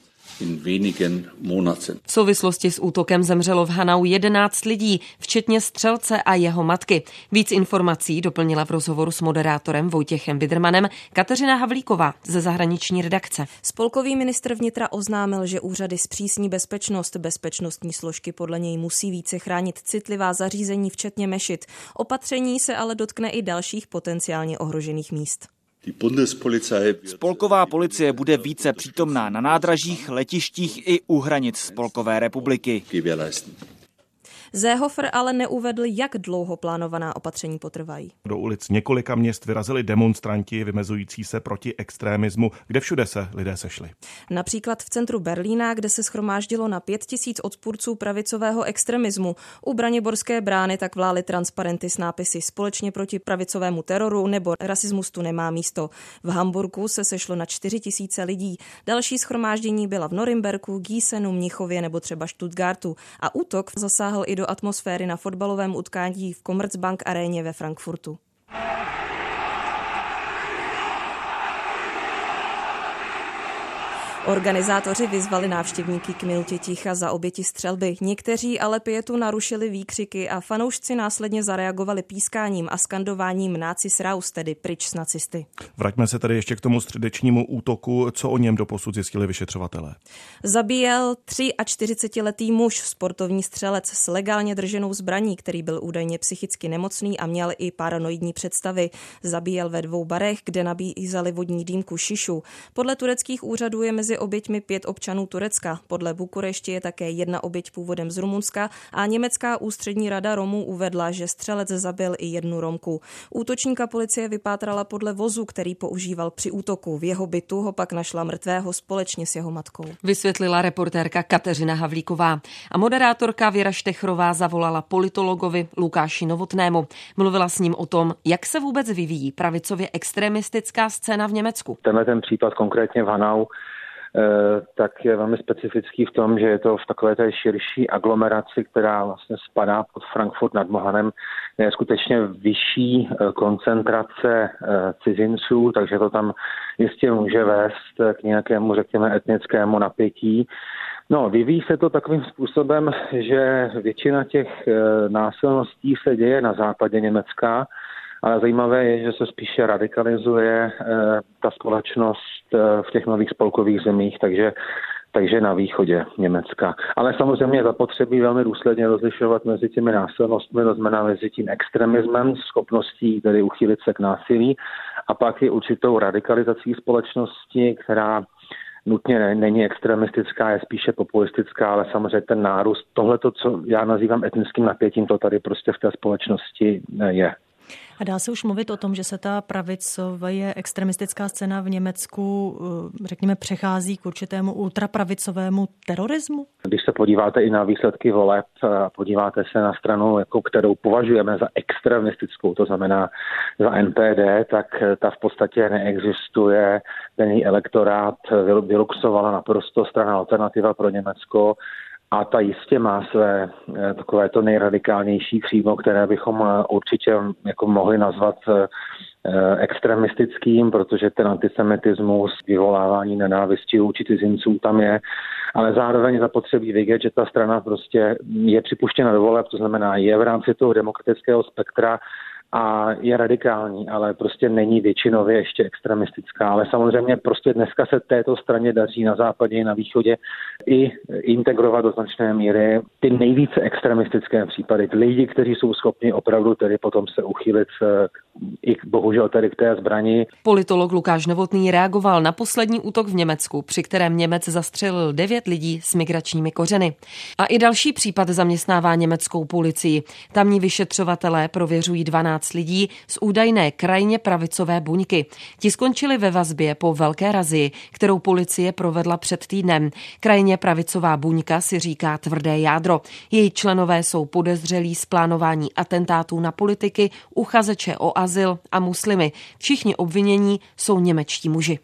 V souvislosti s útokem zemřelo v Hanau jedenáct lidí, včetně střelce a jeho matky. Víc informací doplnila v rozhovoru s moderátorem Vojtěchem Bidermanem Kateřina Havlíková ze zahraniční redakce. Spolkový ministr vnitra oznámil, že úřady zpřísní bezpečnost. Bezpečnostní složky podle něj musí více chránit citlivá zařízení, včetně mešit. Opatření se ale dotkne i dalších potenciálně ohrožených míst. Spolková policie bude více přítomná na nádražích, letištích i u hranic Spolkové republiky. Seehofer ale neuvedl, jak dlouho plánovaná opatření potrvají. Do ulic několika měst vyrazili demonstranti vymezující se proti extrémismu, kde všude se lidé sešli. Například v centru Berlína, kde se shromáždilo na pět tisíc odpůrců pravicového extremismu. U Braniborské brány tak vlály transparenty s nápisy Společně proti pravicovému teroru nebo Rasismus tu nemá místo. V Hamburgu se sešlo na čtyři tisíce lidí. Další shromáždění byla v Norimberku, Gießenu, Mnichově nebo třeba Stuttgartu. A útok zasáhl i do atmosféry na fotbalovém utkání v Commerzbank aréně ve Frankfurtu. Organizátoři vyzvali návštěvníky k minutě ticha za oběti střelby. Někteří ale pietu narušili výkřiky a fanoušci následně zareagovali pískáním a skandováním Nazis raus, tedy pryč s nacisty. Vraťme se tady ještě k tomu středečnímu útoku. Co o něm doposud zjistili vyšetřovatelé? Zabíjel čtyřicetiletý muž, sportovní střelec s legálně drženou zbraní, který byl údajně psychicky nemocný a měl i paranoidní představy. Zabíjel ve dvou barech, kde nabízeli vodní dýmku šišu. Podle tureckých úřadů je mezi oběťmi pět občanů Turecka. Podle Bukurešti je také jedna oběť původem z Rumunska a německá ústřední rada Romů uvedla, že střelec zabil i jednu Romku. Útočníka policie vypátrala podle vozu, který používal při útoku. V jeho bytu ho pak našla mrtvého společně s jeho matkou. Vysvětlila reportérka Kateřina Havlíková. A moderátorka Věra Štechrová zavolala politologovi Lukáši Novotnému. Mluvila s ním o tom, jak se vůbec vyvíjí pravicově extremistická scéna v Německu. Tenhle ten případ konkrétně v Hanau tak je velmi specifický v tom, že je to v takové té širší aglomeraci, která vlastně spadá pod Frankfurt nad Mohanem, je skutečně vyšší koncentrace cizinců, takže to tam jistě může vést k nějakému, řekněme, etnickému napětí. No, vyvíjí se to takovým způsobem, že většina těch násilností se děje na západě Německa, ale zajímavé je, že se spíše radikalizuje e, ta společnost e, v těch nových spolkových zemích, takže, takže na východě Německa. Ale samozřejmě zapotřebí velmi důsledně rozlišovat mezi těmi násilnostmi, to znamená mezi tím extremismem, schopností tedy uchýlit se k násilí, a pak i určitou radikalizací společnosti, která nutně není extremistická, je spíše populistická, ale samozřejmě ten nárůst, tohleto, co já nazývám etnickým napětím, to tady prostě v té společnosti je. A dá se už mluvit o tom, že se ta pravicově extremistická scéna v Německu, řekněme, přechází k určitému ultrapravicovému terorismu? Když se podíváte i na výsledky voleb, podíváte se na stranu, jako kterou považujeme za extremistickou, to znamená za N P D, tak ta v podstatě neexistuje. Ten její elektorát vyluxovala naprosto strana Alternativa pro Německo. A ta jistě má své takové to nejradikálnější křídlo, které bychom určitě jako mohli nazvat extremistickým, protože ten antisemitismus, vyvolávání nenávisti vůči cizinců tam je, ale zároveň zapotřebí vidět, že ta strana prostě je připuštěna do voleb, to znamená je v rámci toho demokratického spektra a je radikální, ale prostě není většinově ještě extremistická. Ale samozřejmě prostě dneska se této straně daří na západě i na východě i integrovat do značné míry ty nejvíce extremistické případy. Ty lidi, kteří jsou schopni opravdu tedy potom se uchýlit i bohužel tedy k té zbrani. Politolog Lukáš Novotný reagoval na poslední útok v Německu, při kterém Němec zastřelil devět lidí s migračními kořeny. A i další případ zaměstnává německou policii. Tamní vyšetřovatelé prověřují dvanáct třináct lidí z údajné krajně pravicové buňky. Ti skončili ve vazbě po velké razii, kterou policie provedla před týdnem. Krajně pravicová buňka si říká Tvrdé jádro. Její členové jsou podezřelí z plánování atentátů na politiky, uchazeče o azyl a muslimy. Všichni obvinění jsou němečtí muži.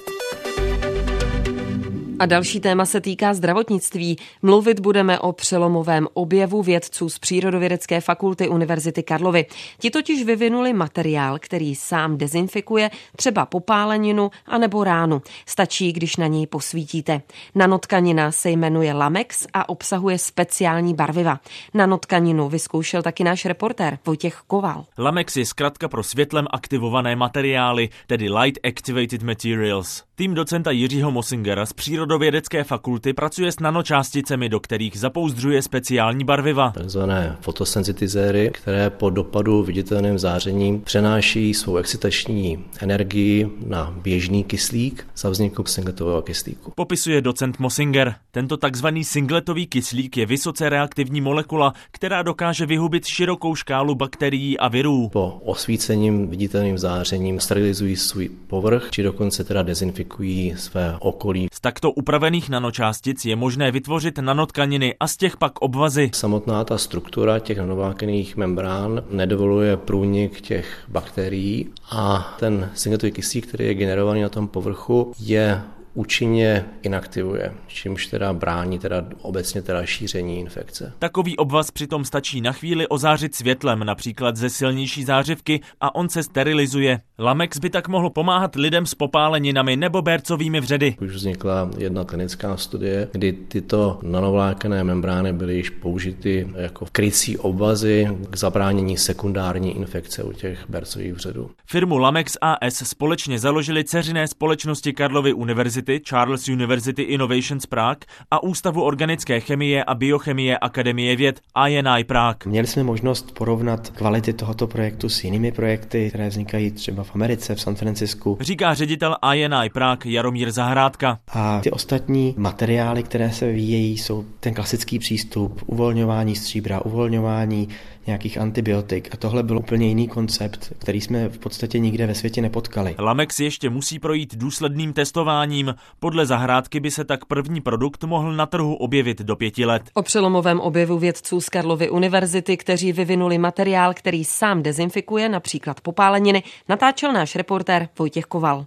A další téma se týká zdravotnictví. Mluvit budeme o přelomovém objevu vědců z Přírodovědecké fakulty Univerzity Karlovy. Ti totiž vyvinuli materiál, který sám dezinfikuje třeba popáleninu anebo ránu. Stačí, když na něj posvítíte. Nanotkanina se jmenuje Lamex a obsahuje speciální barviva. Nanotkaninu vyzkoušel taky náš reportér Vojtěch Koval. Lamex je zkratka pro světlem aktivované materiály, tedy Light Activated Materials. Tým docenta Jiřího Mosingera z Přírodovědecké fakulty pracuje s nanočásticemi, do kterých zapouzdřuje speciální barviva. Takzvané fotosenzitizéry, které po dopadu viditelným zářením přenáší svou excitační energii na běžný kyslík za vzniku singletového kyslíku. Popisuje docent Mosinger. Tento takzvaný singletový kyslík je vysoce reaktivní molekula, která dokáže vyhubit širokou škálu bakterií a virů. Po osvícením viditelným zářením sterilizují svůj povrch, či dokonce teda dezinfikují své okolí. Z takto upravených nanočástic je možné vytvořit nanotkaniny a z těch pak obvazy. Samotná ta struktura těch nanovlákenných membrán nedovoluje průnik těch bakterií a ten singletový kyslík, který je generovaný na tom povrchu, je účinně inaktivuje, čímž teda brání teda obecně teda šíření infekce. Takový obvaz přitom stačí na chvíli ozářit světlem, například ze silnější zářivky, a on se sterilizuje. Lamex by tak mohl pomáhat lidem s popáleninami nebo bércovými vředy. Už vznikla jedna klinická studie, kdy tyto nanovlákenné membrány byly již použity jako krycí obvazy k zabránění sekundární infekce u těch bércových vředů. Firmu Lamex A S společně založili dceřiné společnosti Karlovy univerzity, Charles University Innovations Prague a Ústavu organické chemie a biochemie Akademie věd I N I Prague. Měli jsme možnost porovnat kvality tohoto projektu s jinými projekty, které vznikají třeba v Americe, v San Francisku. Říká ředitel I N I Prague Jaromír Zahrádka. A ty ostatní materiály, které se vyvíjejí, jsou ten klasický přístup, uvolňování stříbra, uvolňování nějakých antibiotik. A tohle byl úplně jiný koncept, který jsme v podstatě nikde ve světě nepotkali. Lamex ještě musí projít důsledným testováním. Podle Zahrádky by se tak první produkt mohl na trhu objevit do pěti let. O přelomovém objevu vědců z Karlovy univerzity, kteří vyvinuli materiál, který sám dezinfikuje, například popáleniny, natáčel náš reportér Vojtěch Koval.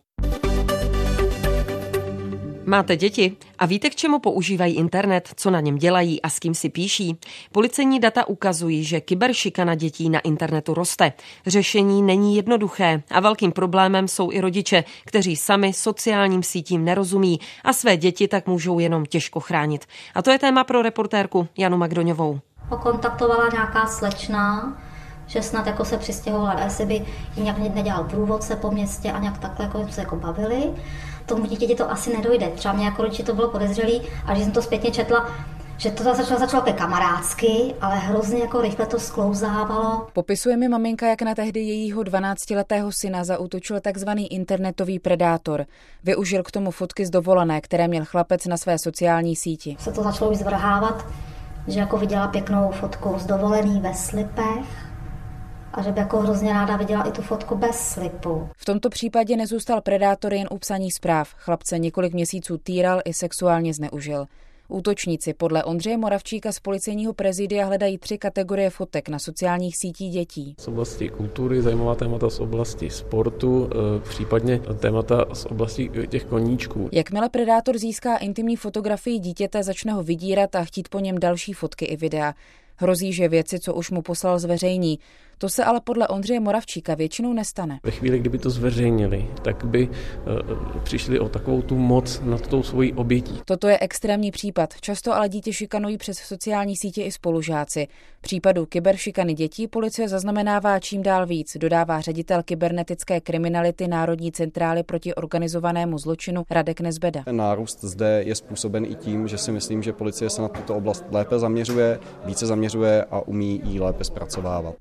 Máte děti a víte, k čemu používají internet, co na něm dělají a s kým si píší? Policejní data ukazují, že kyberšikana dětí na internetu roste. Řešení není jednoduché a velkým problémem jsou i rodiče, kteří sami sociálním sítím nerozumí a své děti tak můžou jenom těžko chránit. A to je téma pro reportérku Janu Magdoňovou. Kontaktovala nějaká slečna, že snad jako se přistěhovala, jestli by jim nějak nedělal průvodce po městě a nějak takhle jako se jako bavili. Tomu dítěti to asi nedojde. Třeba mě jako rodiči to bylo podezřelý a když jsem to zpětně četla, že to začalo, začalo jako kamarádsky, ale hrozně jako rychle to sklouzávalo. Popisuje mi maminka, jak na tehdy jejího dvanáctiletého syna zaútočil takzvaný internetový predátor. Využil k tomu fotky z dovolené, které měl chlapec na své sociální síti. Se to začalo už zvrhávat, že jako viděla pěknou fotku z dovolený ve slipech. A že by jako hrozně ráda viděla i tu fotku bez slipu. V tomto případě nezůstal predátor jen u psaní zpráv. Chlapce několik měsíců týral i sexuálně zneužil. Útočníci podle Ondřeje Moravčíka z policejního prezidia hledají tři kategorie fotek na sociálních sítích dětí. Z oblasti kultury, zajímavá témata z oblasti sportu, případně témata z oblasti těch koníčků. Jakmile predátor získá intimní fotografii dítěte, začne ho vydírat a chtít po něm další fotky i videa. Hrozí, že věci, co už mu poslal, zveřejní. To se ale podle Ondřeje Moravčíka většinou nestane. Ve chvíli, kdyby to zveřejnili, tak by uh, přišli o takovou tu moc nad tou svojí obětí. Toto je extrémní případ. Často ale dítě šikanují přes sociální sítě i spolužáci. Případů kyberšikany dětí policie zaznamenává čím dál víc, dodává ředitel kybernetické kriminality Národní centrály proti organizovanému zločinu Radek Nezbeda. Ten nárůst zde je způsoben i tím, že si myslím, že policie se na tuto oblast lépe zaměřuje, více zaměřuje a umí ji lépe zpracovávat. Problém ale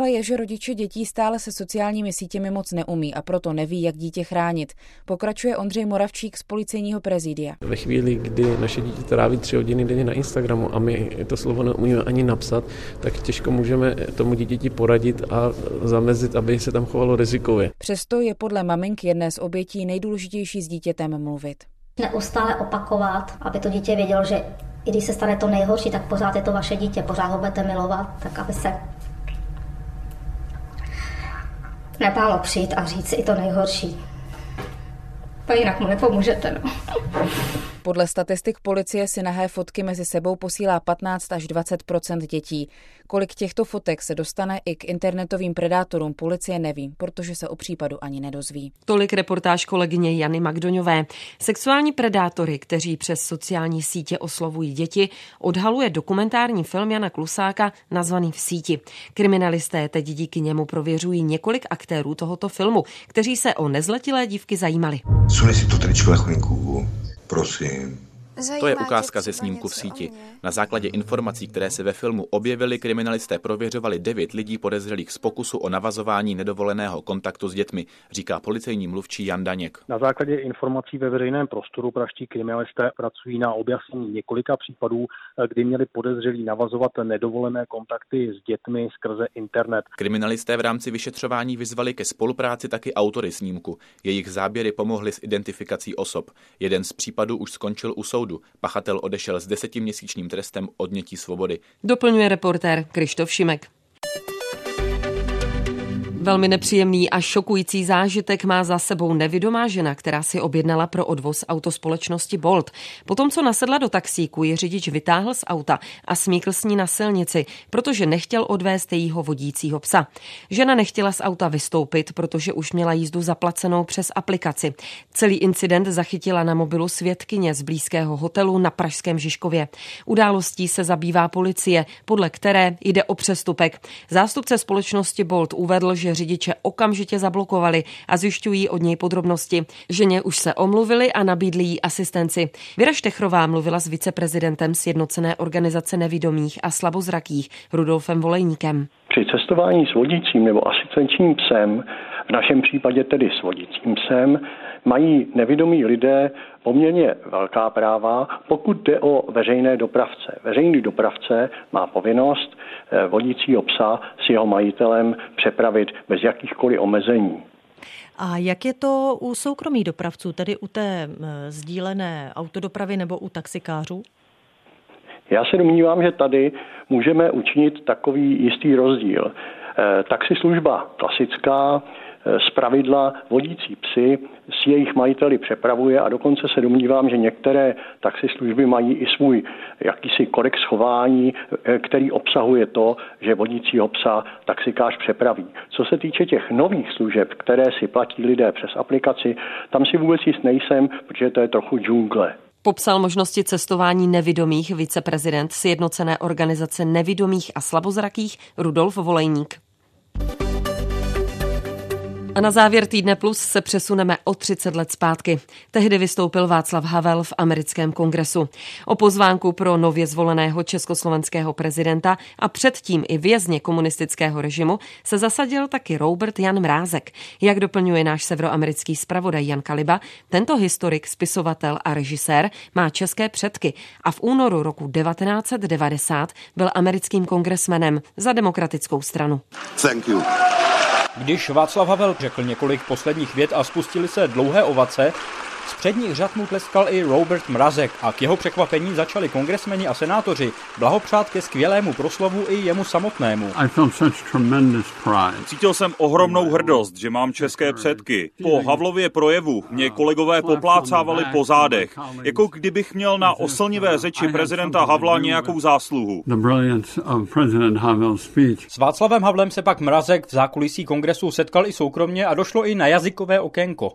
ale je, že rodiče dětí stále se sociálními sítěmi moc neumí a proto neví, jak dítě chránit. Pokračuje Ondřej Moravčík z policejního prezidia. Ve chvíli, kdy naše dítě tráví tři hodiny denně na Instagramu a my to slovo neumíme ani napsat, tak těžko můžeme tomu dítěti poradit a zamezit, aby se tam chovalo rizikově. Přesto je podle maminky jedné z obětí nejdůležitější s dítětem mluvit. Neustále opakovat, aby to dítě vědělo, že i když se stane to nejhorší, tak pořád je to vaše dítě, pořád ho budete milovat, tak aby se nebálo přijít a říct si i to nejhorší. A jinak mu nepomůžete, no. Podle statistik policie si nahé fotky mezi sebou posílá patnáct až dvacet procent dětí. Kolik těchto fotek se dostane i k internetovým predátorům, policie neví, protože se o případu ani nedozví. Tolik reportáž kolegyně Jany Magdoňové. Sexuální predátory, kteří přes sociální sítě oslovují děti, odhaluje dokumentární film Jana Klusáka nazvaný V síti. Kriminalisté teď díky němu prověřují několik aktérů tohoto filmu, kteří se o nezletilé dívky zajímali. Sunej si to tričko na chvilinku, prosím. To je ukázka ze snímku v síti. Na základě informací, které se ve filmu objevily, kriminalisté prověřovali devět lidí podezřelých z pokusu o navazování nedovoleného kontaktu s dětmi, říká policejní mluvčí Jan Daněk. Na základě informací ve veřejném prostoru pražští kriminalisté pracují na objasnění několika případů, kdy měli podezřelí navazovat nedovolené kontakty s dětmi skrze internet. Kriminalisté v rámci vyšetřování vyzvali ke spolupráci taky autory snímku. Jejich záběry pomohly s identifikací osob. Jeden z případů už skončil u soudu. Pachatel odešel s desetiměsíčním trestem odnětí svobody. Doplňuje reportér Krištof Šimek. Velmi nepříjemný a šokující zážitek má za sebou nevidomá žena, která si objednala pro odvoz auto společnosti Bolt. Potom, co nasedla do taxíku, ji řidič vytáhl z auta a smíkl s ní na silnici, protože nechtěl odvést jejího vodícího psa. Žena nechtěla z auta vystoupit, protože už měla jízdu zaplacenou přes aplikaci. Celý incident zachytila na mobilu svědkyně z blízkého hotelu na pražském Žižkově. Událostí se zabývá policie, podle které jde o přestupek. Zástupce společnosti Bolt uvedl, že řidiče okamžitě zablokovali a zjišťují od něj podrobnosti. Ženě už se omluvili a nabídli jí asistenci. Věra Štechrová mluvila s viceprezidentem Sjednocené organizace nevidomých a slabozrakých Rudolfem Volejníkem. Při cestování s vodícím nebo asistenčním psem, v našem případě tedy s vodícím psem, mají nevidomí lidé poměrně velká práva, pokud jde o veřejné dopravce. Veřejný dopravce má povinnost vodícího psa s jeho majitelem přepravit bez jakýchkoliv omezení. A jak je to u soukromých dopravců, tedy u té sdílené autodopravy nebo u taxikářů? Já se domnívám, že tady můžeme učinit takový jistý rozdíl. Taxislužba klasická zpravidla vodící psy s jejich majiteli přepravuje a dokonce se domnívám, že některé taxislužby mají i svůj jakýsi kodex chování, který obsahuje to, že vodícího psa taxikář přepraví. Co se týče těch nových služeb, které si platí lidé přes aplikaci, tam si vůbec jist nejsem, protože to je trochu džungle. Popsal možnosti cestování nevidomých viceprezident Sjednocené organizace nevidomých a slabozrakých Rudolf Volejník. A na závěr Týdne Plus se přesuneme o třicet let zpátky. Tehdy vystoupil Václav Havel v americkém kongresu. O pozvánku pro nově zvoleného československého prezidenta a předtím i vězně komunistického režimu se zasadil taky Robert Jan Mrázek. Jak doplňuje náš severoamerický zpravodaj Jan Kaliba, tento historik, spisovatel a režisér má české předky a v únoru roku devatenáct set devadesát byl americkým kongresmenem za Demokratickou stranu. Thank you. Když Václav Havel řekl několik posledních vět a spustili se dlouhé ovace, z předních řad mu tleskal i Robert Mrazek a k jeho překvapení začali kongresmeni a senátoři blahopřát ke skvělému proslovu i jemu samotnému. Cítil jsem ohromnou hrdost, že mám české předky. Po Havlově projevu mě kolegové poplácávali po zádech, jako kdybych měl na oslnivé řeči prezidenta Havla nějakou zásluhu. S Václavem Havlem se pak Mrazek v zákulisí kongresu setkal i soukromně a došlo i na jazykové okénko.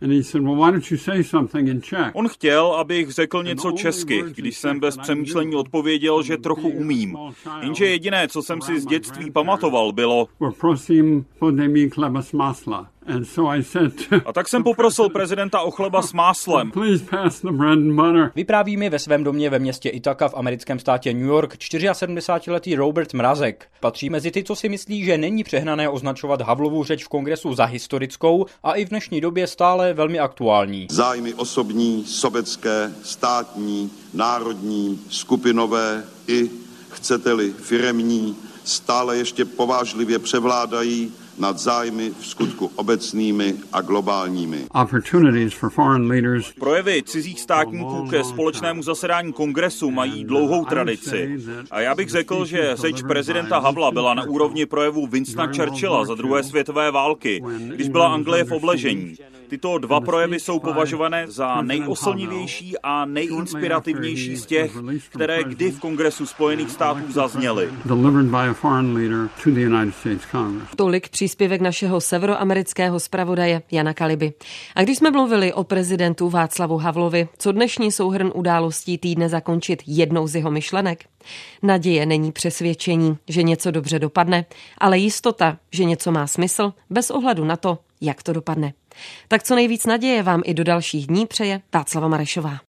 On chtěl, abych řekl něco česky, když jsem bez přemýšlení odpověděl, že trochu umím. Jenže jediné, co jsem si z dětství pamatoval, bylo: A tak jsem poprosil prezidenta o chleba s máslem. Vypráví mi ve svém domě ve městě Ithaca v americkém státě New York sedmdesátčtyřletý Robert Mrazek. Patří mezi ty, co si myslí, že není přehnané označovat Havlovu řeč v kongresu za historickou a i v dnešní době stále velmi aktuální. Zájmy osobní, sobecké, státní, národní, skupinové i, chcete-li, firemní, stále ještě povážlivě převládají nad zájmy v skutku obecnými a globálními. Projevy cizích státníků ke společnému zasedání kongresu mají dlouhou tradici. A já bych řekl, že řeč prezidenta Havla byla na úrovni projevu Winstona Churchilla za druhé světové války, když byla Anglie v obležení. Tyto dva projevy jsou považované za nejoslnivější a nejinspirativnější z těch, které kdy v Kongresu Spojených států zazněly. Tolik příspěvek našeho severoamerického zpravodaje Jana Kaliby. A když jsme mluvili o prezidentu Václavu Havlovi, co dnešní souhrn událostí týdne zakončit jednou z jeho myšlenek? Naděje není přesvědčení, že něco dobře dopadne, ale jistota, že něco má smysl, bez ohledu na to, jak to dopadne. Tak co nejvíc naděje vám i do dalších dní přeje Václava Marešová.